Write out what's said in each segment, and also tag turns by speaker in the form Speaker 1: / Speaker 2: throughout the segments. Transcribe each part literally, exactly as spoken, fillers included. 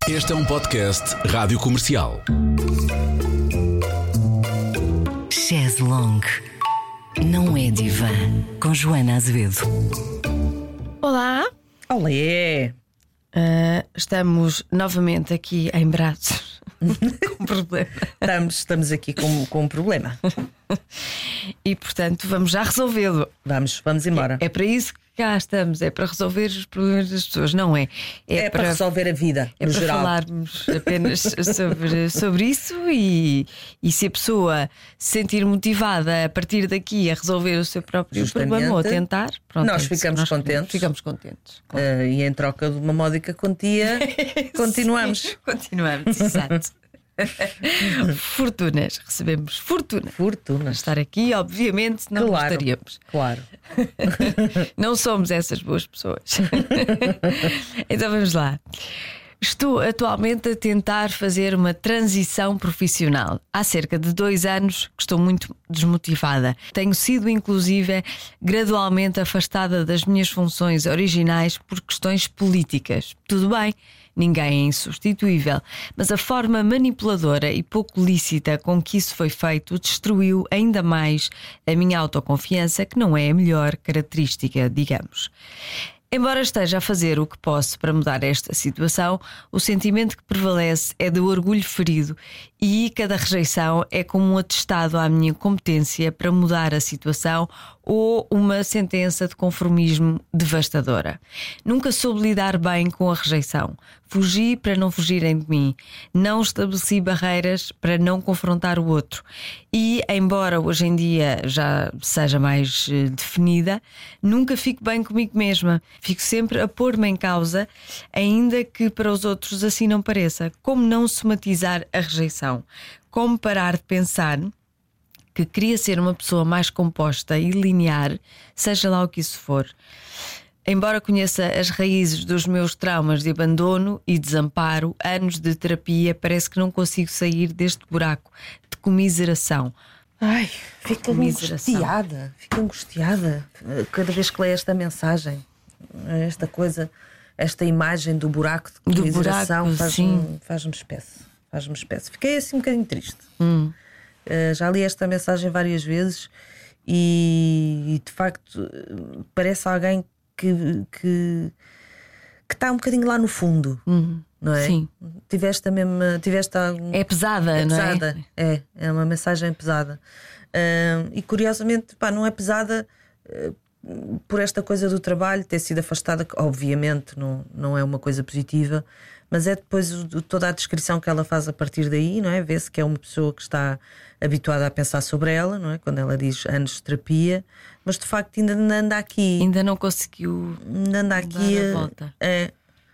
Speaker 1: Este é um podcast Rádio Comercial.
Speaker 2: Chaise Longue. Não é divã. Com Joana Azevedo.
Speaker 3: Olá.
Speaker 4: Olé!
Speaker 3: Uh, estamos novamente aqui em braços. Com problema.
Speaker 4: Estamos, estamos aqui com, com um problema.
Speaker 3: E portanto vamos já resolvê-lo.
Speaker 4: Vamos, vamos embora.
Speaker 3: É, é para isso que cá estamos. É para resolver os problemas das pessoas, não é?
Speaker 4: É, é para, para resolver a vida,
Speaker 3: é
Speaker 4: no
Speaker 3: para
Speaker 4: geral.
Speaker 3: falarmos apenas sobre, sobre isso e, e se a pessoa se sentir motivada a partir daqui a resolver o seu próprio
Speaker 4: Justamente,
Speaker 3: problema ou a tentar, pronto,
Speaker 4: nós
Speaker 3: é isso,
Speaker 4: ficamos
Speaker 3: nós
Speaker 4: contentes.
Speaker 3: Ficamos contentes. Claro.
Speaker 4: Uh, e em troca de uma módica quantia, continuamos.
Speaker 3: Continuamos, exato. Fortunas, recebemos fortuna.
Speaker 4: Fortuna.
Speaker 3: Estar aqui, obviamente, não
Speaker 4: Claro,
Speaker 3: gostaríamos.
Speaker 4: Claro.
Speaker 3: Não somos essas boas pessoas. Então vamos lá. Estou atualmente a tentar fazer uma transição profissional. Há cerca de dois anos que estou muito desmotivada. Tenho sido, inclusive, gradualmente afastada das minhas funções originais por questões políticas. Tudo bem, ninguém é insubstituível, mas a forma manipuladora e pouco lícita com que isso foi feito destruiu ainda mais a minha autoconfiança, que não é a melhor característica, digamos. Embora esteja a fazer o que posso para mudar esta situação, o sentimento que prevalece é de orgulho ferido e cada rejeição é como um atestado à minha competência para mudar a situação ou uma sentença de conformismo devastadora. Nunca soube lidar bem com a rejeição. Fugi para não fugirem de mim. Não estabeleci barreiras para não confrontar o outro. E, embora hoje em dia já seja mais eh, definida, nunca fico bem comigo mesma. Fico sempre a pôr-me em causa, ainda que para os outros assim não pareça. Como não somatizar a rejeição? Como parar de pensar que queria ser uma pessoa mais composta e linear, seja lá o que isso for. Embora conheça as raízes dos meus traumas de abandono e desamparo, anos de terapia, parece que não consigo sair deste buraco de comiseração.
Speaker 4: Ai, fico
Speaker 3: Comiseração.
Speaker 4: angustiada. Fico angustiada cada vez que leio esta mensagem. Esta coisa, esta imagem do buraco de
Speaker 3: Do
Speaker 4: comiseração
Speaker 3: buraco,
Speaker 4: faz-me,
Speaker 3: sim.
Speaker 4: faz-me espécie. Faz-me espécie. Fiquei assim um bocadinho triste.
Speaker 3: Hum.
Speaker 4: Uh, já li esta mensagem várias vezes e, e de facto parece alguém que, que, que está um bocadinho lá no fundo,
Speaker 3: Uhum.
Speaker 4: não é?
Speaker 3: Sim.
Speaker 4: Tiveste a mesma. Tiveste algum...
Speaker 3: É pesada,
Speaker 4: é
Speaker 3: não
Speaker 4: pesada,
Speaker 3: é?
Speaker 4: é? É, uma mensagem pesada. Uh, e curiosamente, pá, não é pesada uh, por esta coisa do trabalho, ter sido afastada, que obviamente não, não é uma coisa positiva, mas é depois o, toda a descrição que ela faz a partir daí, não é? Vê-se que é uma pessoa que está habituada a pensar sobre ela, não é? Quando ela diz anos de terapia, mas de facto ainda anda aqui.
Speaker 3: Ainda não conseguiu
Speaker 4: Ainda anda aqui.
Speaker 3: dar a volta.
Speaker 4: É,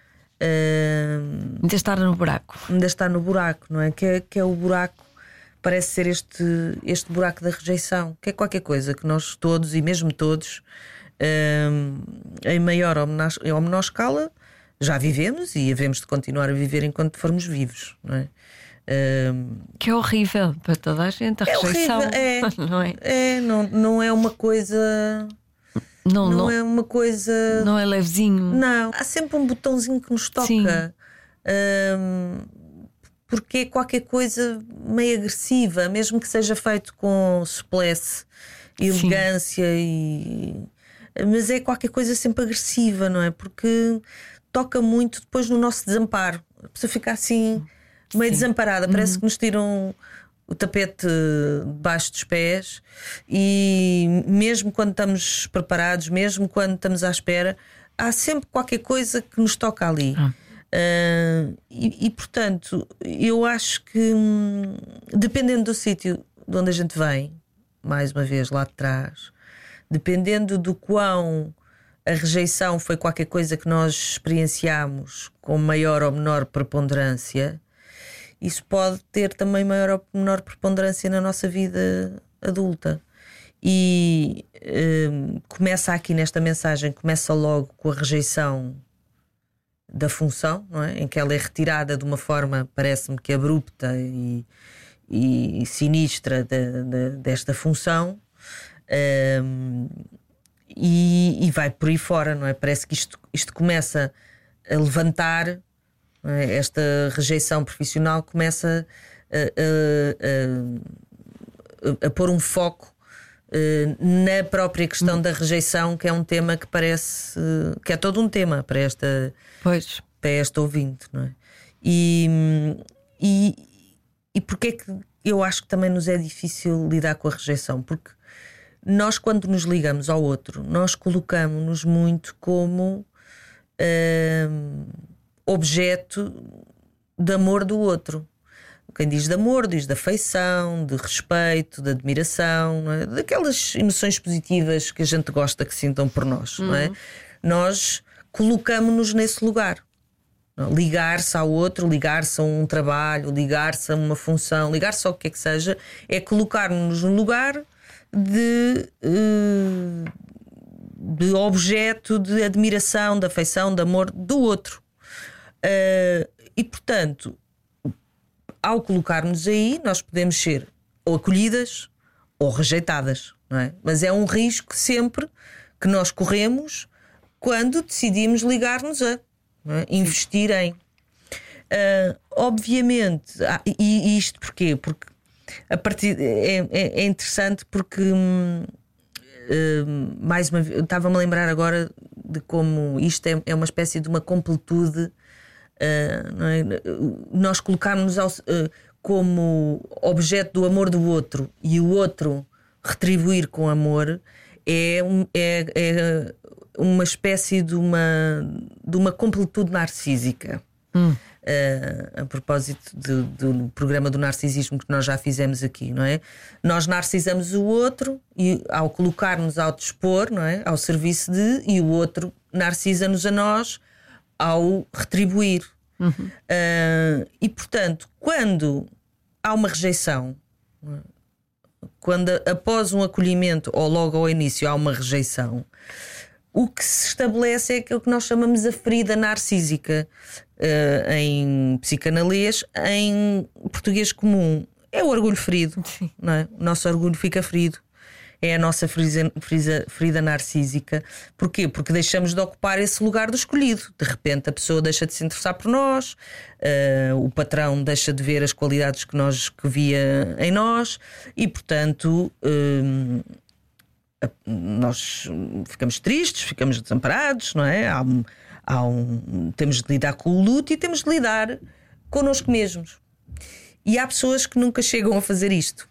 Speaker 4: é,
Speaker 3: Ainda estar no buraco.
Speaker 4: ainda está no buraco, não é? Que é, que é o buraco, parece ser este, este buraco da rejeição, que é qualquer coisa que nós todos, e mesmo todos, hum, em maior ou menor, ou menor escala, já vivemos e havemos de continuar a viver enquanto formos vivos, não é? Hum,
Speaker 3: Que é horrível para toda a gente, a
Speaker 4: é
Speaker 3: rejeição.
Speaker 4: horrível, é,
Speaker 3: Não é?
Speaker 4: é não, não é uma coisa.
Speaker 3: Não,
Speaker 4: Não,
Speaker 3: não,
Speaker 4: é uma coisa.
Speaker 3: não é levezinho.
Speaker 4: Não, há sempre um botãozinho que nos toca.
Speaker 3: Sim.
Speaker 4: Hum, porque é qualquer coisa meio agressiva, mesmo que seja feito com suplesse, elegância e. Mas é qualquer coisa sempre agressiva, não é? Porque toca muito depois no nosso desamparo. A pessoa fica assim, meio
Speaker 3: Sim.
Speaker 4: desamparada, parece que nos tiram o tapete debaixo dos pés, e mesmo quando estamos preparados, mesmo quando estamos à espera, há sempre qualquer coisa que nos toca ali.
Speaker 3: Ah.
Speaker 4: Uh, e, e portanto, eu acho que hum, dependendo do sítio de onde a gente vem, mais uma vez lá de trás, dependendo do quão a rejeição foi qualquer coisa que nós experienciamos com maior ou menor preponderância, isso pode ter também maior ou menor preponderância na nossa vida adulta. E hum, começa aqui nesta mensagem, começa logo com a rejeição da função, não é? Em que ela é retirada de uma forma, parece-me que abrupta e, e sinistra de, de, desta função, um, e, e vai por aí fora, não é? Parece que isto, isto começa a levantar não é? Esta rejeição profissional começa a, a, a, a pôr um foco uh, na própria questão hum. da rejeição, que é um tema que parece uh, que é todo um tema para esta,
Speaker 3: pois.
Speaker 4: para esta ouvinte, não é? E, e, e porquê é que eu acho que também nos é difícil lidar com a rejeição? Porque nós, quando nos ligamos ao outro, nós colocamos-nos muito como uh, objeto de amor do outro. Quem diz de amor, diz de afeição, de respeito, de admiração, não é? Daquelas emoções positivas que a gente gosta que sintam por nós, uhum. não é? Nós colocamos-nos nesse lugar. Ligar-se ao outro, ligar-se a um trabalho, ligar-se a uma função, ligar-se ao que é que seja, é colocar-nos no lugar de, de objeto de admiração, de afeição, de amor do outro. E portanto, ao colocar-nos aí, nós podemos ser ou acolhidas ou rejeitadas, não é? Mas é um risco sempre que nós corremos quando decidimos ligar-nos a, não é? Investir em. Uh, obviamente, ah, e, e isto porquê? Porque a partir, é, é, é interessante porque hum, hum, mais uma vez, estava-me a lembrar agora de como isto é, é uma espécie de uma completude. Uh, não é? Nós colocarmos ao, uh, como objeto do amor do outro e o outro retribuir com amor é, é, é uma espécie de uma, de uma completude narcísica. Hum. Uh, a propósito de, do programa do narcisismo que nós já fizemos aqui, não é? Nós narcisamos o outro e ao colocarmos ao dispor, não é? Ao serviço de, e o outro narcisa-nos a nós ao retribuir. Uhum. Uh, e portanto, quando há uma rejeição, quando após um acolhimento ou logo ao início há uma rejeição, o que se estabelece é aquilo que nós chamamos a ferida narcísica, uh, em psicanalês, em português comum. É o orgulho ferido, não é? O nosso orgulho fica ferido. É a nossa ferida, ferida, ferida narcísica. Porquê? Porque deixamos de ocupar esse lugar do escolhido. De repente a pessoa deixa de se interessar por nós, uh, o patrão deixa de ver as qualidades que, nós, que via em nós e, portanto, uh, nós ficamos tristes, ficamos desamparados, não é? Há um, há um, temos de lidar com o luto e temos de lidar connosco mesmos. E há pessoas que nunca chegam a fazer isto.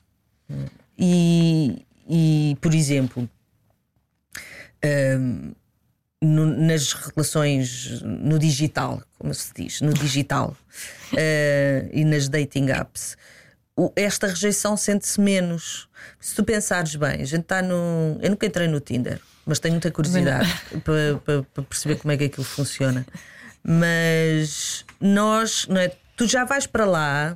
Speaker 4: E... E, por exemplo, um, no, nas relações no digital, como se diz, no digital uh, e nas dating apps, o, esta rejeição sente-se menos. Se tu pensares bem, a gente está no. Eu nunca entrei no Tinder, mas tenho muita curiosidade para, para, para perceber como é que aquilo funciona. Mas nós, não é? Tu já vais para lá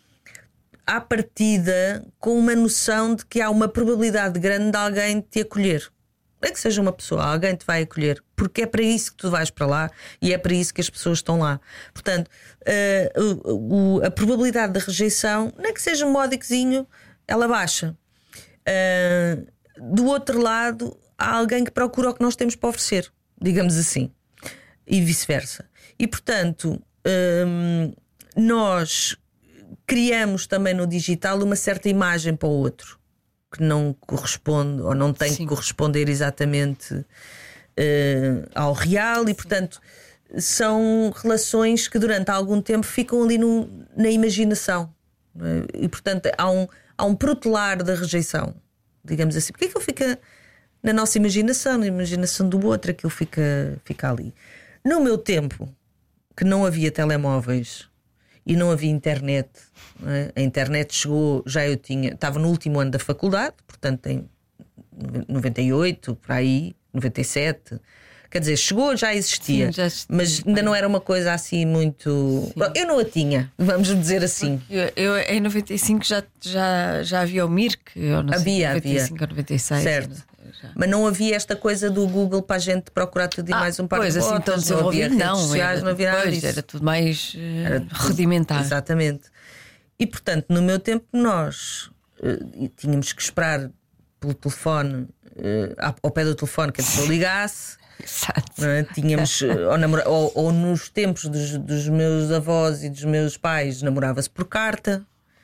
Speaker 4: à partida com uma noção de que há uma probabilidade grande de alguém te acolher. Não é que seja uma pessoa, alguém te vai acolher, porque é para isso que tu vais para lá e é para isso que as pessoas estão lá. Portanto, uh, o, o, a probabilidade de rejeição, não é que seja um módicozinho, ela baixa. Uh, do outro lado, há alguém que procura o que nós temos para oferecer, digamos assim, e vice-versa. E portanto, uh, nós criamos também no digital uma certa imagem para o outro que não corresponde ou não tem Sim. que corresponder exatamente uh, ao real. E portanto são relações que durante algum tempo ficam ali no, na imaginação, e portanto há um, há um protelar da rejeição, digamos assim, porque aquilo fica na nossa imaginação, na imaginação do outro, aquilo fica, fica ali. No meu tempo, que não havia telemóveis e não havia internet, não é? A internet chegou, já eu tinha, estava no último ano da faculdade, portanto em noventa e oito, por aí, noventa e sete. Quer dizer, chegou, já existia, Sim, já existia, mas ainda não era uma coisa assim muito. Bom, eu não a tinha, vamos dizer assim.
Speaker 3: Eu, eu em noventa e cinco já, já, já havia o Mirk, eu não sei,
Speaker 4: havia,
Speaker 3: noventa e cinco
Speaker 4: havia.
Speaker 3: ou noventa e seis.
Speaker 4: Certo. Mas não havia esta coisa do Google para a gente procurar tudo e ah, mais um par
Speaker 3: pois,
Speaker 4: de
Speaker 3: assim,
Speaker 4: botas,
Speaker 3: não havia redes
Speaker 4: não, sociais,
Speaker 3: era,
Speaker 4: não havia nada
Speaker 3: pois,
Speaker 4: disso.
Speaker 3: Era tudo mais uh,
Speaker 4: era tudo,
Speaker 3: rudimentar.
Speaker 4: Exatamente. E portanto, no meu tempo, nós uh, tínhamos que esperar pelo telefone, uh, ao pé do telefone, que a pessoa ligasse.
Speaker 3: Exato.
Speaker 4: Não é? Tínhamos, ou, namora, ou, ou nos tempos dos, dos meus avós e dos meus pais, namorava-se por carta.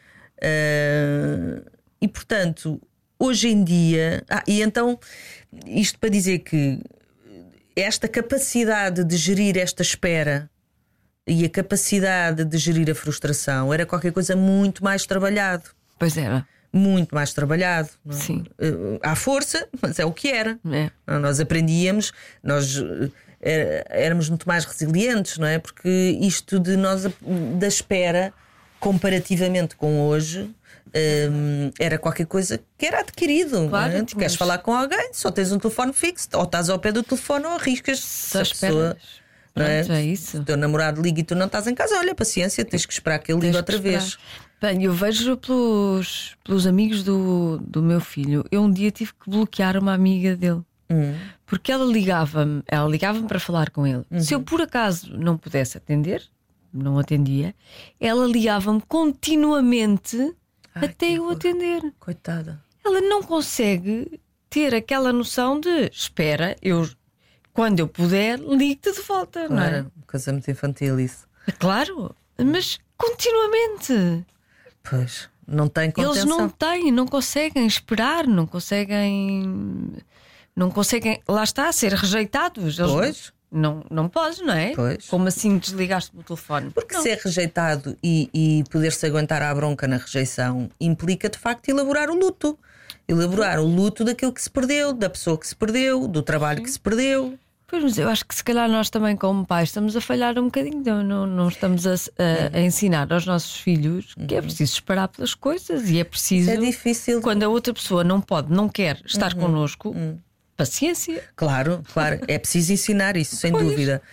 Speaker 4: Uh, e portanto, hoje em dia. Ah, e então, isto para dizer que esta capacidade de gerir esta espera e a capacidade de gerir a frustração era qualquer coisa muito mais trabalhado.
Speaker 3: Pois era.
Speaker 4: Muito mais trabalhado. Não é?
Speaker 3: Sim.
Speaker 4: Uh, à força, mas é o que era.
Speaker 3: É.
Speaker 4: Nós aprendíamos, nós uh, éramos muito mais resilientes, não é? Porque isto de nós, da espera, comparativamente com hoje, um, era qualquer coisa que era adquirido.
Speaker 3: Claro,
Speaker 4: não é? Tu queres falar com alguém, só tens um telefone fixo, ou estás ao pé do telefone ou arriscas.
Speaker 3: Só
Speaker 4: a pessoa,
Speaker 3: Pronto,
Speaker 4: não é?
Speaker 3: é isso.
Speaker 4: O teu namorado liga e tu não estás em casa, olha, paciência, tens que esperar que ele ligue outra vez.
Speaker 3: Bem, eu vejo pelos, pelos amigos do, do meu filho. Eu um dia tive que bloquear uma amiga dele.
Speaker 4: Hum.
Speaker 3: Porque ela ligava-me, ela ligava-me para falar com ele.
Speaker 4: Uhum.
Speaker 3: Se eu por acaso não pudesse atender, não atendia, ela ligava-me continuamente
Speaker 4: Ai,
Speaker 3: até
Speaker 4: que
Speaker 3: eu
Speaker 4: horror.
Speaker 3: atender.
Speaker 4: Coitada.
Speaker 3: Ela não consegue ter aquela noção de espera, eu quando eu puder, ligo-te de volta, não
Speaker 4: Claro,
Speaker 3: é?
Speaker 4: uma coisa muito infantil isso.
Speaker 3: Claro, mas continuamente.
Speaker 4: Pois, não tem
Speaker 3: Eles
Speaker 4: contenção.
Speaker 3: não têm, não conseguem esperar, não conseguem. Não conseguem, lá está, ser rejeitados. Eles
Speaker 4: Pois.
Speaker 3: Não, não podes, não é?
Speaker 4: Pois.
Speaker 3: Como assim desligaste o telefone?
Speaker 4: Porque
Speaker 3: Não.
Speaker 4: ser rejeitado e, e poder-se aguentar à bronca na rejeição implica de facto elaborar o luto. Elaborar o luto daquilo que se perdeu, da pessoa que se perdeu, do trabalho que se perdeu.
Speaker 3: Pois, mas eu acho que se calhar nós também, como pais, estamos a falhar um bocadinho. Não, não, não estamos a, a- a ensinar aos nossos filhos que é preciso esperar pelas coisas e é preciso.
Speaker 4: É difícil.
Speaker 3: Quando a outra pessoa não pode, não quer estar connosco, paciência.
Speaker 4: Claro, claro, é preciso ensinar isso, sem
Speaker 3: Pois.
Speaker 4: dúvida.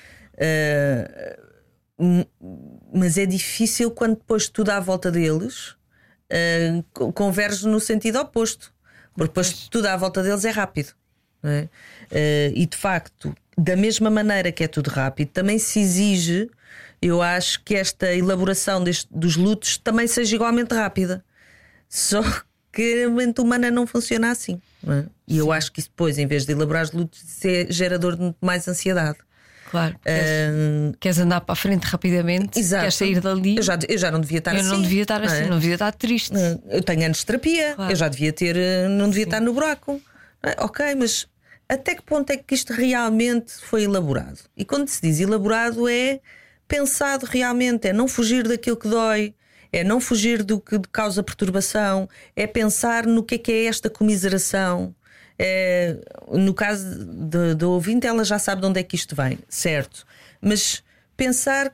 Speaker 4: Uh, m- mas é difícil quando depois tudo à volta deles uh, co- converge no sentido oposto. Porque depois tudo à volta deles é rápido. Não é? Uh, e de facto, da mesma maneira que é tudo rápido, também se exige, eu acho, que esta elaboração deste- dos lutos também seja igualmente rápida. Só que a mente humana não funciona assim, não é? E eu acho que isso depois, em vez de elaborar os lutos, isso é gerador de muito mais ansiedade.
Speaker 3: Claro. Queres,
Speaker 4: Ah,
Speaker 3: queres andar para a frente rapidamente?
Speaker 4: Exato.
Speaker 3: Queres sair dali?
Speaker 4: Eu já, eu já não devia estar
Speaker 3: Eu
Speaker 4: assim.
Speaker 3: não devia estar assim,
Speaker 4: é?
Speaker 3: não devia estar triste.
Speaker 4: Eu tenho anos de terapia,
Speaker 3: Claro.
Speaker 4: eu já devia ter, eh, não devia estar no buraco. Não é? Ok, mas até que ponto é que isto realmente foi elaborado? E quando se diz elaborado é pensado realmente, é não fugir daquilo que dói, é não fugir do que causa perturbação, é pensar no que é que é esta comiseração. É, no caso da do ouvinte, ela já sabe de onde é que isto vem, certo? Mas pensar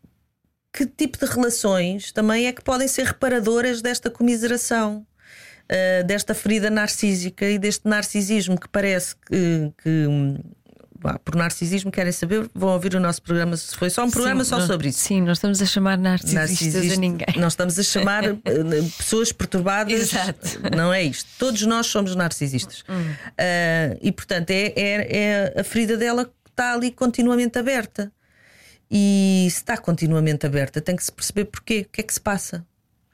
Speaker 4: que tipo de relações também é que podem ser reparadoras desta comiseração, uh, desta ferida narcísica e deste narcisismo que parece que, que bah, por narcisismo querem saber, vão ouvir o nosso programa. Se foi só um programa
Speaker 3: Sim,
Speaker 4: só
Speaker 3: nós-
Speaker 4: sobre isso.
Speaker 3: Sim, nós estamos a chamar narcisistas
Speaker 4: Narcisista,
Speaker 3: a ninguém.
Speaker 4: nós estamos a chamar uh, pessoas perturbadas.
Speaker 3: Exato.
Speaker 4: Não é isto. Todos nós somos narcisistas. Uh, e portanto é, é, é a ferida dela que está ali continuamente aberta. E se está continuamente aberta, tem que se perceber porquê, o que é que se passa.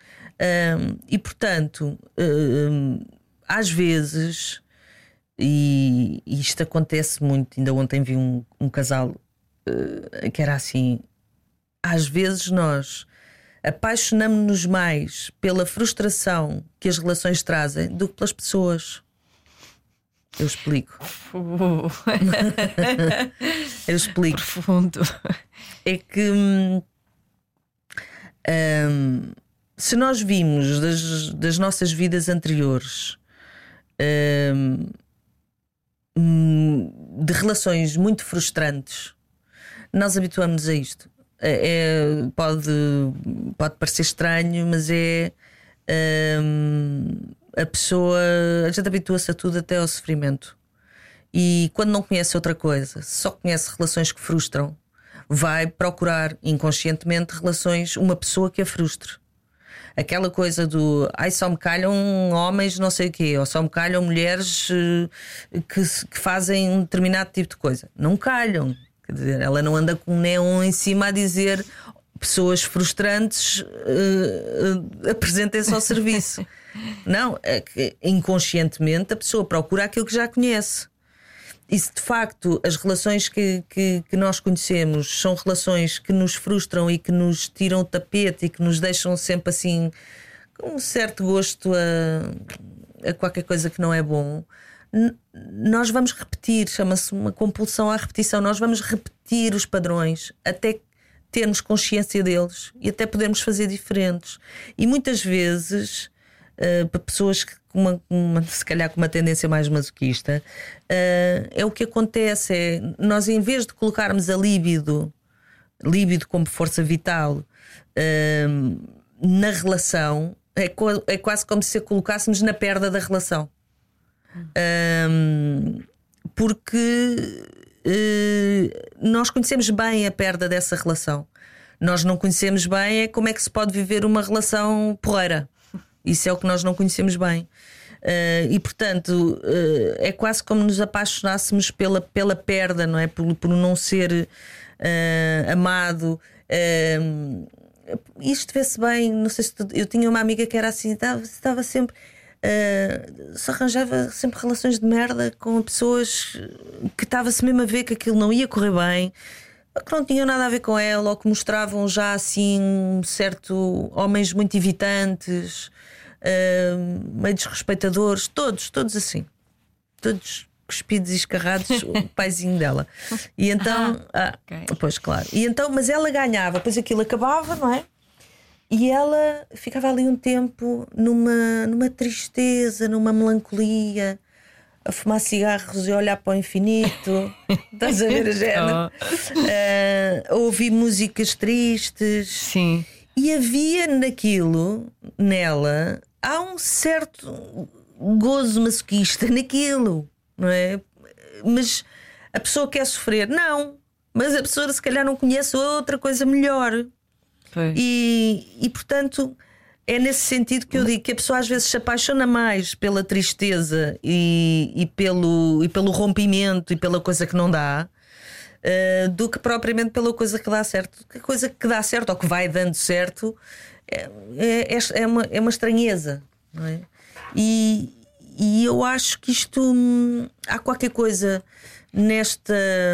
Speaker 4: Um, e portanto, um, às vezes, e, e isto acontece muito, ainda ontem vi um, um casal uh, que era assim: às vezes nós apaixonamos-nos mais pela frustração que as relações trazem do que pelas pessoas. Eu explico. Eu explico.
Speaker 3: Profundo.
Speaker 4: É que hum, hum, se nós vimos das, das nossas vidas anteriores hum, hum, de relações muito frustrantes, nós habituamos-nos a isto. É, é- pode, pode parecer estranho, mas é hum, a pessoa, a gente habitua-se a tudo, até ao sofrimento. E quando não conhece outra coisa, só conhece relações que frustram, vai procurar inconscientemente relações, uma pessoa que a frustre. Aquela coisa do ai, só me calham homens não sei o quê, ou só me calham mulheres eh, que, se- que fazem um determinado tipo de coisa. Não calham. Quer dizer, ela não anda com um neon em cima a dizer pessoas frustrantes eh, eh, apresentem-se ao serviço. Não, é que inconscientemente a pessoa procura aquilo que já conhece. e se de facto as relações que, que, que nós conhecemos são relações que nos frustram e que nos tiram o tapete e que nos deixam sempre assim com um certo gosto a, a qualquer coisa que não é bom, n- nós vamos repetir, chama-se uma compulsão à repetição. Nós vamos repetir os padrões até termos consciência deles e até podermos fazer diferentes. E muitas vezes, uh, para pessoas que, com uma, uma, se calhar com uma tendência mais masoquista, uh, é o que acontece. É, nós, em vez de colocarmos a líbido, líbido como força vital, uh, na relação, é, co- é quase como se a colocássemos na perda da relação. Um, porque uh, nós conhecemos bem a perda dessa relação. Nós não conhecemos bem é como é que se pode viver uma relação porreira. Isso é o que nós não conhecemos bem. Uh, e portanto uh, é quase como nos apaixonássemos pela, pela perda, não é? Por, por não ser uh, amado. Uh, isto vê-se bem. Não sei se tu, eu tinha uma amiga que era assim, estava, estava sempre. Uh, se arranjava sempre relações de merda com pessoas que estava-se mesmo a ver que aquilo não ia correr bem, que não tinham nada a ver com ela, ou que mostravam já assim um certo homens muito evitantes, uh, meio desrespeitadores, todos, todos assim, todos cuspidos e escarrados, o paizinho dela. E então, ah, ah, okay. Pois claro, e então, mas ela ganhava, depois aquilo acabava, não é? E ela ficava ali um tempo numa, numa tristeza, numa melancolia, a fumar cigarros e a olhar para o infinito. Estás a ver a género? Uh, a ouvir músicas tristes.
Speaker 3: Sim.
Speaker 4: E havia naquilo, nela, há um certo gozo masoquista naquilo, não é? Mas a pessoa quer sofrer? Não. Mas a pessoa se calhar não conhece outra coisa melhor. E, e portanto é nesse sentido que eu digo que a pessoa às vezes se apaixona mais pela tristeza e, e, pelo, e pelo rompimento e pela coisa que não dá, uh, do que propriamente pela coisa que dá certo. A coisa que dá certo ou que vai dando certo é, é, é, uma, é uma estranheza, não é? E, e eu acho que isto hum, há qualquer coisa nesta,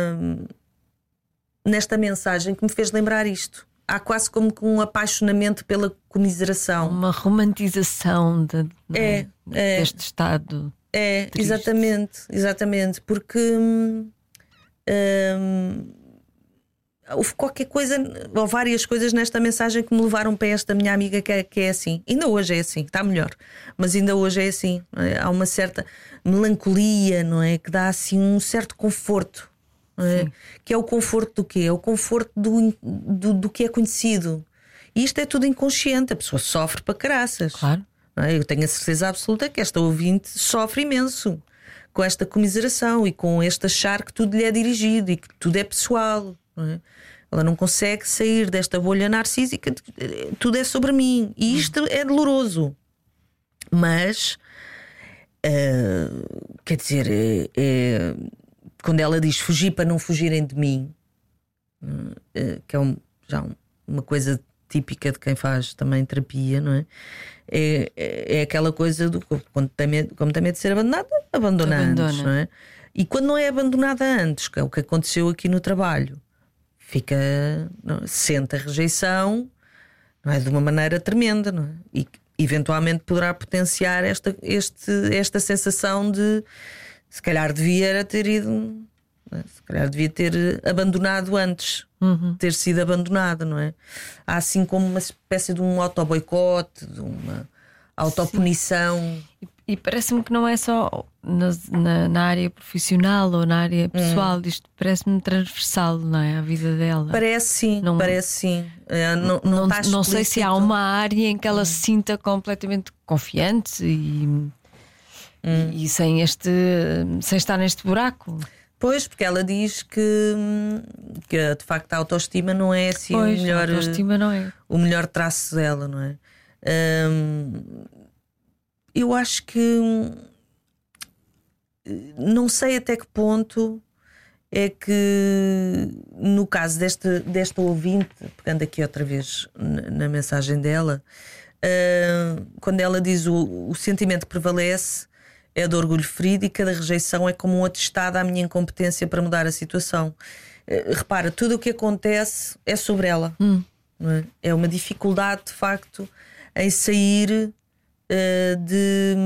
Speaker 4: nesta mensagem que me fez lembrar isto. Há quase como que um apaixonamento pela comiseração.
Speaker 3: Uma romantização de,
Speaker 4: é, é,
Speaker 3: deste estado.
Speaker 4: É, triste. exatamente, exatamente. Porque hum, hum, houve qualquer coisa, ou várias coisas nesta mensagem que me levaram para esta minha amiga que é, que é assim. Ainda hoje é assim, está melhor, mas ainda hoje é assim. Não é? Há uma certa melancolia, não é? Que dá assim um certo conforto. É? Que é o conforto do quê? É o conforto do, do, do que é conhecido. E isto é tudo inconsciente. A pessoa sofre para caraças.
Speaker 3: Claro.
Speaker 4: Não é? Eu tenho a certeza absoluta que esta ouvinte sofre imenso com esta comiseração e com este achar que tudo lhe é dirigido e que tudo é pessoal. Não é? Ela não consegue sair desta bolha narcísica. Tudo é sobre mim. E isto é doloroso. Mas uh, quer dizer, é, é quando ela diz fugir para não fugirem de mim, que é um, já uma coisa típica de quem faz também terapia, não é? É, é aquela coisa do quando tem medo, como tem medo de ser abandonada, abandona, abandona antes, não é? E quando não é abandonada antes, que é o que aconteceu aqui no trabalho, fica, não, sente a rejeição, não é? De uma maneira tremenda, não é? E eventualmente poderá potenciar esta, este, esta sensação de se calhar devia ter ido, se calhar devia ter abandonado antes, uhum. ter sido abandonado, não é? Há assim como uma espécie de um auto-boicote, de uma autopunição.
Speaker 3: E, e parece-me que não é só na, na, na área profissional ou na área pessoal, hum. isto parece-me transversal, não é? A vida dela.
Speaker 4: Parece sim, não, parece sim. É, não, não,
Speaker 3: não, não sei se há uma área em que ela hum. se sinta completamente confiante e. Hum. E sem, este, sem estar neste buraco.
Speaker 4: Pois, porque ela diz que, que de facto a autoestima não é assim
Speaker 3: pois,
Speaker 4: o melhor,
Speaker 3: a autoestima não é.
Speaker 4: o melhor traço dela, não é? Hum, eu acho que não sei até que ponto é que no caso desta, desta ouvinte, pegando aqui outra vez na, na mensagem dela, uh, quando ela diz o, o sentimento prevalece. é de orgulho ferido e cada rejeição é como um atestado à minha incompetência para mudar a situação. Uh, repara, tudo o que acontece é sobre ela.
Speaker 3: Hum.
Speaker 4: Não é? É uma dificuldade, de facto, em sair uh, de.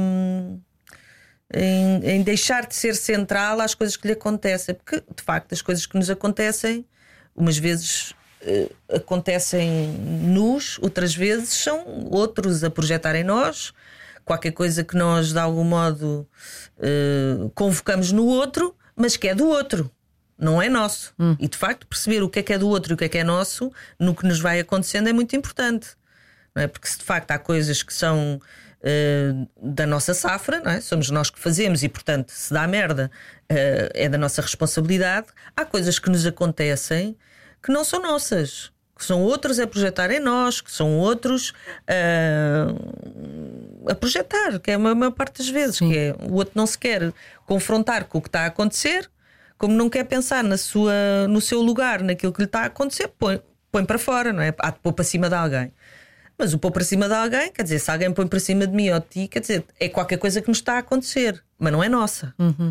Speaker 4: Em, em deixar de ser central às coisas que lhe acontecem. Porque, de facto, as coisas que nos acontecem, umas vezes uh, acontecem-nos, outras vezes são outros a projetar em nós. Qualquer coisa que nós, de algum modo, uh, convocamos no outro, mas que é do outro, não é nosso. Hum. E, de facto, perceber o que é que é do outro e o que é que é nosso no que nos vai acontecendo é muito importante. Não é? Porque, se de facto há coisas que são uh, da nossa safra, não é? Somos nós que fazemos e, portanto, se dá merda, uh, é da nossa responsabilidade. Há coisas que nos acontecem que não são nossas, que são outros a projetar em nós, que são outros uh, a projetar, que é a maior parte das vezes. Que é, o outro não se quer confrontar com o que está a acontecer, como não quer pensar na sua, no seu lugar, naquilo que lhe está a acontecer, põe, põe para fora, não é? Há de pôr para cima de alguém. Mas o pôr para cima de alguém, quer dizer, se alguém põe para cima de mim ou de ti, quer dizer, é qualquer coisa que nos está a acontecer, mas não é nossa.
Speaker 3: Uhum.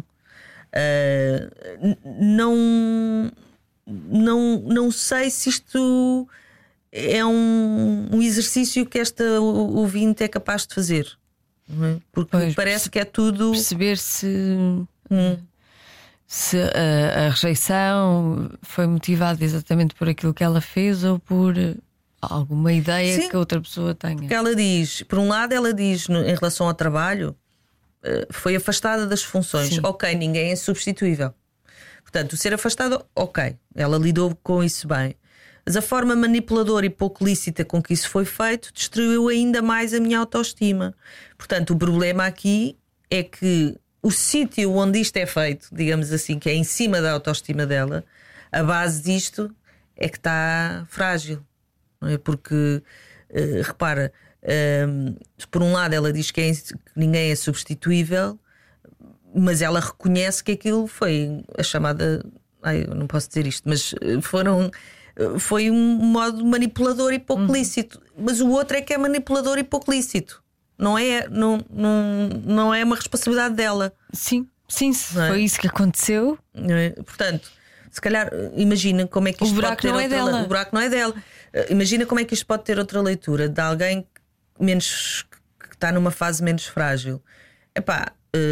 Speaker 4: Uh, não, não, não sei se isto é um, um exercício que esta ouvinte é capaz de fazer, não é? Porque pois, parece que é tudo.
Speaker 3: Perceber se, hum. se a, a rejeição foi motivada exatamente por aquilo que ela fez ou por alguma ideia Sim, que a outra pessoa tenha.
Speaker 4: Porque ela diz, por um lado, ela diz no, em relação ao trabalho, uh, foi afastada das funções. Sim. Ok, ninguém é substituível. Portanto, o ser afastado, ok, ela lidou com isso bem. Mas a forma manipuladora e pouco lícita com que isso foi feito destruiu ainda mais a minha autoestima. Portanto, o problema aqui é que o sítio onde isto é feito, digamos assim, que é em cima da autoestima dela, a base disto é que está frágil. Não é? Porque, uh, repara, um, por um lado ela diz que, é, que ninguém é substituível, mas ela reconhece que aquilo foi a chamada. Ai, eu não posso dizer isto, mas foram, foi um modo manipulador e pouco uhum. lícito. Mas o outro é que é manipulador e pouco lícito. Não é, não, não, não é uma responsabilidade dela.
Speaker 3: Sim, sim,
Speaker 4: é?
Speaker 3: Foi isso que aconteceu.
Speaker 4: É? Portanto, se calhar, imagina como é que isto
Speaker 3: o buraco
Speaker 4: pode ter
Speaker 3: não
Speaker 4: outra
Speaker 3: é dela.
Speaker 4: Le... O buraco não é dela. Imagina como é que isto pode ter outra leitura de alguém menos, que está numa fase menos frágil. Epá,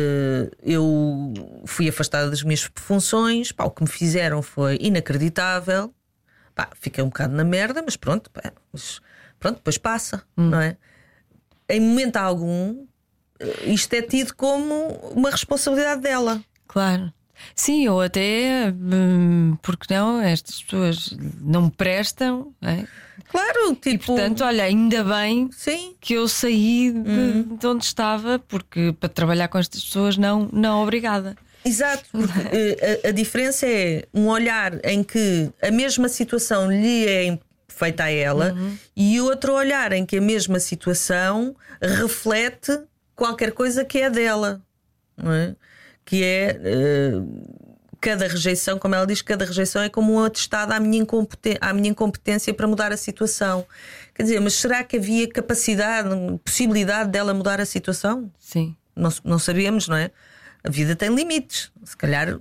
Speaker 4: eu fui afastada das minhas funções, pá, o que me fizeram foi inacreditável. Pá, fiquei um bocado na merda, mas pronto, pá, mas pronto, depois passa, hum. não é? Em momento algum, isto é tido como uma responsabilidade dela.
Speaker 3: Claro. Sim, ou até porque não, estas pessoas não me prestam, é?
Speaker 4: Claro, tipo...
Speaker 3: E portanto, olha, ainda bem
Speaker 4: Sim.
Speaker 3: que eu saí de,
Speaker 4: uhum.
Speaker 3: de onde estava, porque para trabalhar com estas pessoas, não, não obrigada.
Speaker 4: Exato, porque a, a diferença é um olhar em que a mesma situação lhe é feita a ela uhum. e outro olhar em que a mesma situação reflete qualquer coisa que é dela, não é? Que é uh, cada rejeição, como ela diz, cada rejeição é como um atestado à minha, incompetência, à minha incompetência para mudar a situação. Quer dizer, mas será que havia capacidade, possibilidade dela mudar a situação?
Speaker 3: Sim.
Speaker 4: Não, não sabemos, não é? A vida tem limites. Se calhar,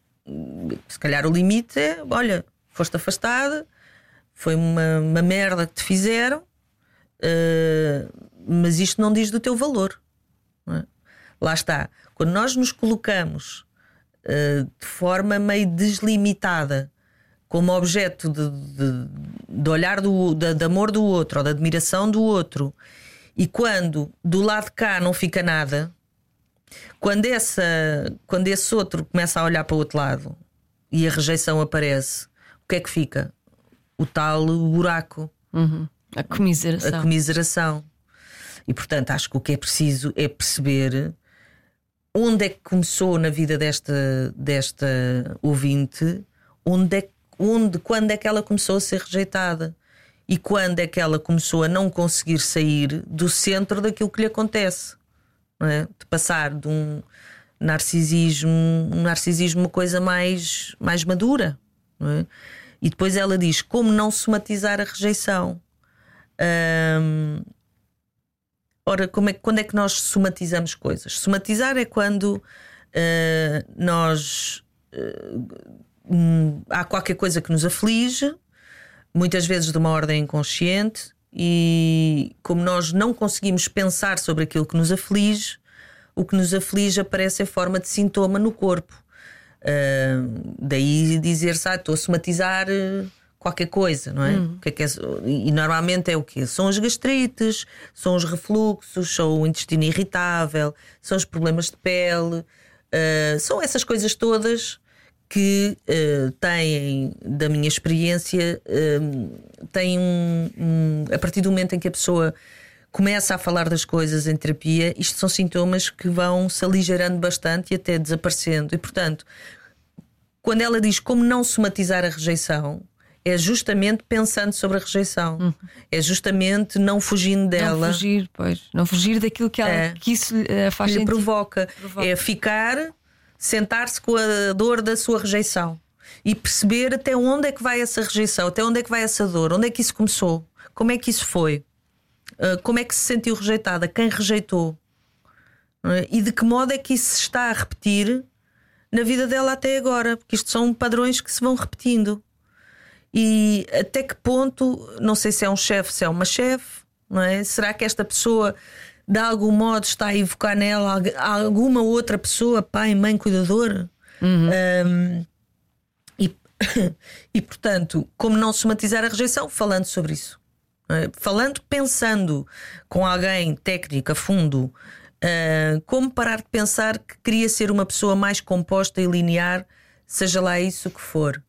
Speaker 4: se calhar o limite é: olha, foste afastada, foi uma, uma merda que te fizeram, uh, mas isto não diz do teu valor, não é? Lá está. Quando nós nos colocamos uh, de forma meio deslimitada como objeto de, de, de olhar do, de, de amor do outro ou de admiração do outro, e quando do lado de cá não fica nada, quando, essa, quando esse outro começa a olhar para o outro lado e a rejeição aparece, o que é que fica? O tal buraco,
Speaker 3: uhum. a comiseração.
Speaker 4: A comiseração. E portanto acho que o que é preciso é perceber onde é que começou na vida desta, desta ouvinte, onde é, onde, quando é que ela começou a ser rejeitada e quando é que ela começou a não conseguir sair do centro daquilo que lhe acontece, não é? De passar de um narcisismo, um narcisismo uma coisa mais, mais madura, não é? E depois ela diz como não somatizar a rejeição. Hum, Ora, como é, quando é que nós somatizamos coisas? Somatizar é quando uh, nós uh, um, há qualquer coisa que nos aflige, muitas vezes de uma ordem inconsciente, e como nós não conseguimos pensar sobre aquilo que nos aflige, o que nos aflige aparece em forma de sintoma no corpo. Uh, daí dizer-se, ah, estou a somatizar qualquer coisa, não é?
Speaker 3: Hum.
Speaker 4: O que é que é? E normalmente é o quê? São as gastrites, são os refluxos, são o intestino irritável, são os problemas de pele, uh, são essas coisas todas que uh, têm, da minha experiência, uh, têm um, um, a partir do momento em que a pessoa começa a falar das coisas em terapia, isto são sintomas que vão se aligerando bastante e até desaparecendo. E portanto, quando ela diz como não somatizar a rejeição, é justamente pensando sobre a rejeição, uhum. é justamente não fugindo dela,
Speaker 3: não fugir, pois, não fugir daquilo que, ela,
Speaker 4: é,
Speaker 3: que isso uh, faz
Speaker 4: que lhe
Speaker 3: sentido.
Speaker 4: provoca. provoca. É ficar, sentar-se com a dor da sua rejeição e perceber até onde é que vai essa rejeição, até onde é que vai essa dor, onde é que isso começou, como é que isso foi, uh, como é que se sentiu rejeitada, quem rejeitou, uh, e de que modo é que isso se está a repetir na vida dela até agora, porque isto são padrões que se vão repetindo. E até que ponto, não sei se é um chefe, se é uma chefe, não é? Será que esta pessoa de algum modo está a evocar nela alguma outra pessoa, pai, mãe, cuidador? Uhum. Um, e, e portanto, como não somatizar a rejeição? Falando sobre isso, é? Falando, pensando com alguém técnico a fundo, uh, como parar de pensar que queria ser uma pessoa mais composta e linear, seja lá isso que for.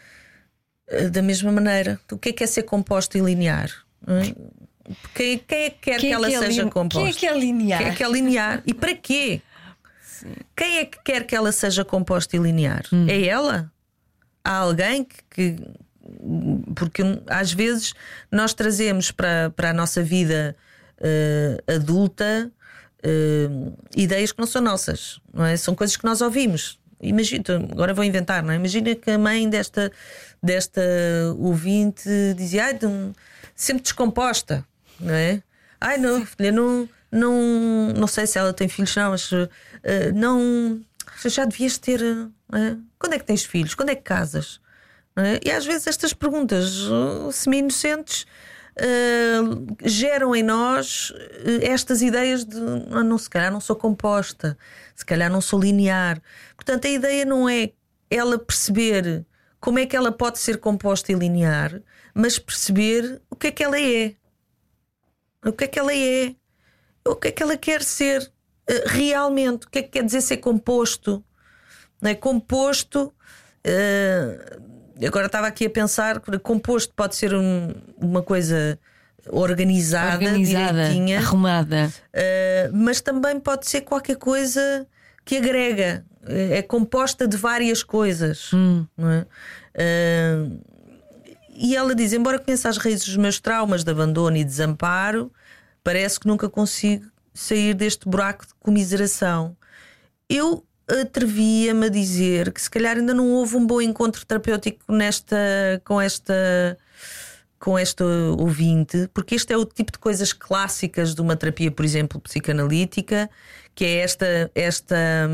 Speaker 4: Da mesma maneira, o que é que é ser composto e linear? Quem, quem é que quer
Speaker 3: quem
Speaker 4: que ela
Speaker 3: que é
Speaker 4: seja
Speaker 3: lin...
Speaker 4: composta?
Speaker 3: Quem é que é linear?
Speaker 4: Quem é que é linear? E para quê?
Speaker 3: Sim.
Speaker 4: Quem é que quer que ela seja composta e linear? Hum. É ela? Há alguém que, que. Porque às vezes nós trazemos para, para a nossa vida uh, adulta uh, ideias que não são nossas, não é? São coisas que nós ouvimos. Imagina, agora vou inventar, não é? Imagina que a mãe desta, desta ouvinte dizia: ai, sempre descomposta, não é? Ai, não, filha, não, não, não sei se ela tem filhos, não, mas uh, não, já devias ter. É? Quando é que tens filhos? Quando é que casas? É? E às vezes estas perguntas uh, semi-inocentes uh, geram em nós uh, estas ideias de ah, não, se calhar não sou composta, se calhar não sou linear. Portanto, a ideia não é ela perceber como é que ela pode ser composta e linear, mas perceber o que é que ela é, o que é que ela é, o que é que ela quer ser uh, realmente, o que é que quer dizer ser composto. Não é? Composto, uh, agora estava aqui a pensar que composto pode ser um, uma coisa organizada,
Speaker 3: organizada,
Speaker 4: direitinha,
Speaker 3: arrumada,
Speaker 4: uh, mas também pode ser qualquer coisa que agrega, é composta de várias coisas, hum. não é? Uh, e ela diz: embora conheça as raízes dos meus traumas de abandono e desamparo, parece que nunca consigo sair deste buraco de comiseração. Eu atrevia-me a dizer que se calhar ainda não houve um bom encontro terapêutico nesta, com esta com esta ouvinte, porque este é o tipo de coisas clássicas de uma terapia, por exemplo, psicanalítica, que é esta esta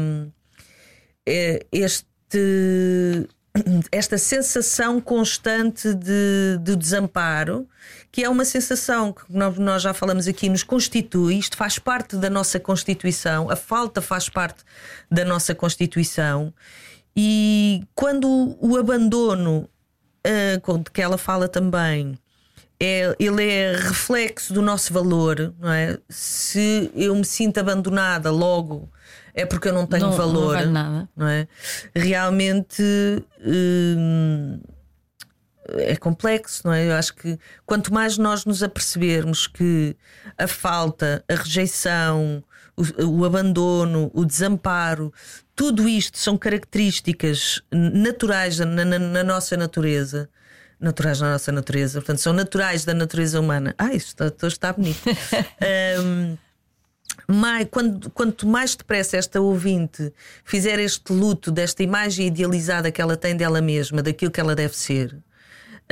Speaker 4: este esta sensação constante de, de desamparo, que é uma sensação que nós, nós já falamos aqui, nos constitui. Isto faz parte da nossa constituição, a falta faz parte da nossa constituição. E quando o, o abandono, uh, de que ela fala também, é, ele é reflexo do nosso valor, não é? Se eu me sinto abandonada, logo é porque eu não tenho
Speaker 3: não,
Speaker 4: valor,
Speaker 3: não vale nada.
Speaker 4: Não é? Realmente hum, é complexo, não é? Eu acho que quanto mais nós nos apercebermos que a falta, a rejeição, o, o abandono, o desamparo, tudo isto são características naturais na, na, na nossa natureza. Naturais da nossa natureza, portanto, são naturais da natureza humana. Ah, isto está, está bonito. um, mais, quando, quanto mais depressa esta ouvinte fizer este luto desta imagem idealizada que ela tem dela mesma, daquilo que ela deve ser,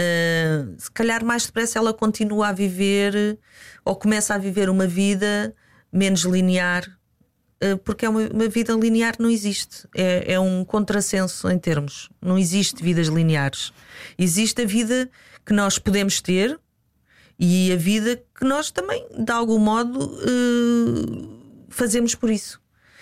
Speaker 4: uh, se calhar mais depressa ela continua a viver ou começa a viver uma vida menos linear, porque é uma, uma vida linear não existe. É, é um contrassenso em termos. Não existe vidas lineares. Existe a vida que nós podemos ter e a vida que nós também, de algum modo, uh, fazemos por isso.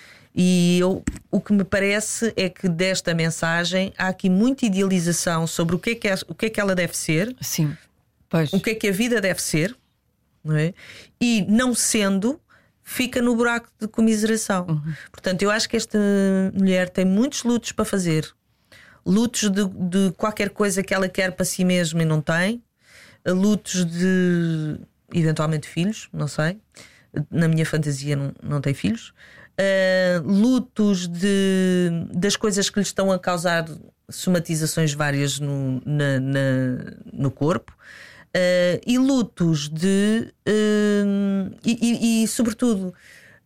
Speaker 4: E eu, o que me parece é que desta mensagem há aqui muita idealização sobre o que é que, é, o que, é que ela deve ser.
Speaker 3: Sim, pois.
Speaker 4: O que é que a vida deve ser, não é? E não sendo, fica no buraco de comiseração. Uhum. Portanto, eu acho que esta mulher tem muitos lutos para fazer. Lutos de, de qualquer coisa que ela quer para si mesma e não tem. Lutos de, eventualmente, filhos, não sei. Na minha fantasia não, não tem filhos. Uh, lutos de, das coisas que lhe estão a causar somatizações várias no, na, na, no corpo. Uh, e lutos de uh, e, e, e sobretudo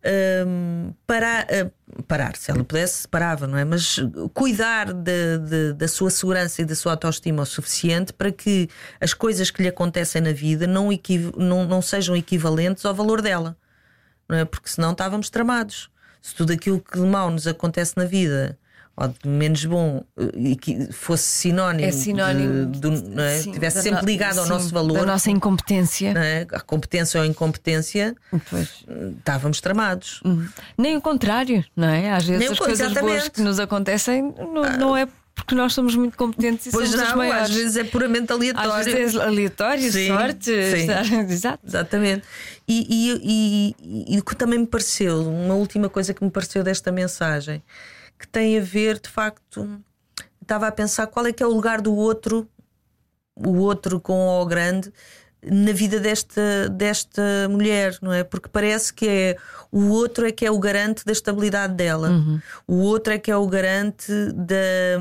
Speaker 4: uh, parar, uh, parar, se ela pudesse parava, não é? Mas cuidar de, de, da sua segurança e da sua autoestima o suficiente para que as coisas que lhe acontecem na vida não, equiv- não, não sejam equivalentes ao valor dela, não é? Porque senão estávamos tramados. Se tudo aquilo que de mau nos acontece na vida ou de menos bom e que fosse sinónimo,
Speaker 3: é sinónimo
Speaker 4: de, de, não é?
Speaker 3: Sim,
Speaker 4: tivesse sempre ligado
Speaker 3: sim,
Speaker 4: ao nosso valor,
Speaker 3: da nossa incompetência,
Speaker 4: não é? A competência ou a incompetência,
Speaker 3: pois.
Speaker 4: Estávamos tramados.
Speaker 3: Uhum. Nem o contrário, não é? Às vezes
Speaker 4: Nem
Speaker 3: as
Speaker 4: o,
Speaker 3: coisas
Speaker 4: exatamente.
Speaker 3: boas que nos acontecem não, ah. não é porque nós somos muito competentes e
Speaker 4: pois
Speaker 3: somos
Speaker 4: não,
Speaker 3: as maiores.
Speaker 4: Às vezes é puramente aleatório.
Speaker 3: Às vezes é aleatório,
Speaker 4: sim,
Speaker 3: sorte.
Speaker 4: Sim.
Speaker 3: Exato.
Speaker 4: Exatamente. E, e, e, e o que também me pareceu, uma última coisa que me pareceu desta mensagem, que tem a ver, de facto, estava a pensar qual é que é o lugar do outro, o outro com O grande, na vida desta, desta mulher, não é? Porque parece que é o outro é que é o garante da estabilidade dela, uhum. O outro é que é o garante da,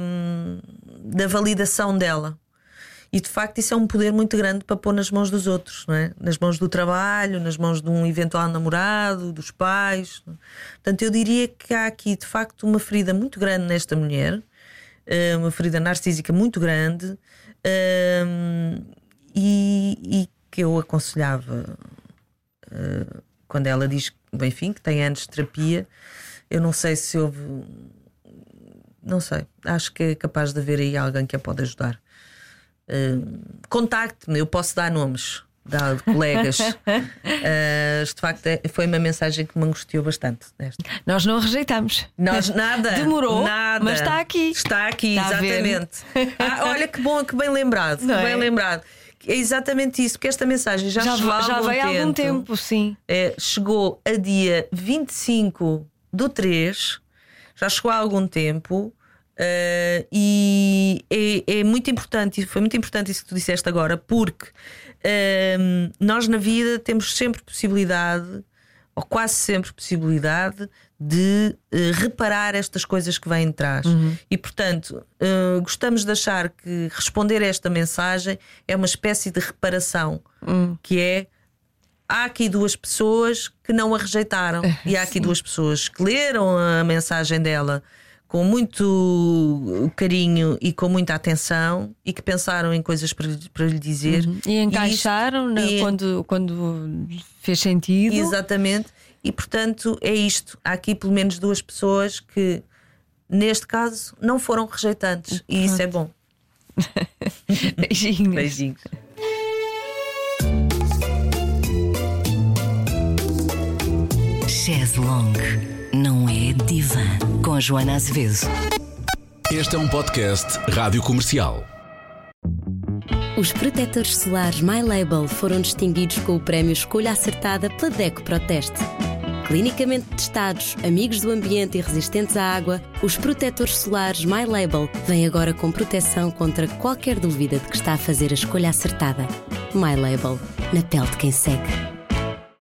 Speaker 4: da validação dela. E de facto isso é um poder muito grande para pôr nas mãos dos outros, não é? Nas mãos do trabalho, nas mãos de um eventual namorado, dos pais. Portanto, eu diria que há aqui de facto uma ferida muito grande nesta mulher, uma ferida narcísica muito grande, e, e que eu aconselhava, quando ela diz, enfim, que tem anos de terapia. Eu não sei se houve, não sei, acho que é capaz de haver aí alguém que a pode ajudar. Uh, contacte-me, eu posso dar nomes de colegas. uh, de facto é, foi uma mensagem que me angustiou bastante nesta.
Speaker 3: Nós não rejeitamos.
Speaker 4: Nós nada.
Speaker 3: Demorou,
Speaker 4: nada.
Speaker 3: mas está aqui.
Speaker 4: Está aqui,
Speaker 3: está
Speaker 4: exatamente. Ah, olha que bom, que bem lembrado, que bem lembrado. É exatamente isso, porque esta mensagem já, já chegou há
Speaker 3: já
Speaker 4: algum
Speaker 3: veio há
Speaker 4: tempo.
Speaker 3: algum tempo, sim.
Speaker 4: É, chegou a dia vinte e cinco do três, já chegou há algum tempo. Uh, e é, é muito importante, foi muito importante isso que tu disseste agora, porque uh, nós na vida temos sempre possibilidade, ou quase sempre possibilidade, de uh, reparar estas coisas que vêm de trás. Uhum. E portanto, uh, gostamos de achar que responder a esta mensagem é uma espécie de reparação, uhum. Que é: há aqui duas pessoas que não a rejeitaram, e há aqui duas pessoas que leram a mensagem dela com muito carinho e com muita atenção e que pensaram em coisas para, para lhe dizer,
Speaker 3: uhum. E encaixaram e isto, e... Quando, quando fez sentido.
Speaker 4: Exatamente. E portanto é isto. Há aqui pelo menos duas pessoas que neste caso não foram rejeitantes, uhum. E isso é bom.
Speaker 3: Beijinhos.
Speaker 4: Beijinhos.
Speaker 2: Chaise Longue não é divã, com a Joana Azevedo.
Speaker 1: Este é um podcast Rádio Comercial.
Speaker 5: Os protetores solares My Label foram distinguidos com o prémio Escolha Acertada pela DECO Proteste. Clinicamente testados, amigos do ambiente e resistentes à água, os protetores solares My Label vêm agora com proteção contra qualquer dúvida de que está a fazer a escolha acertada. My Label, na pele de quem segue.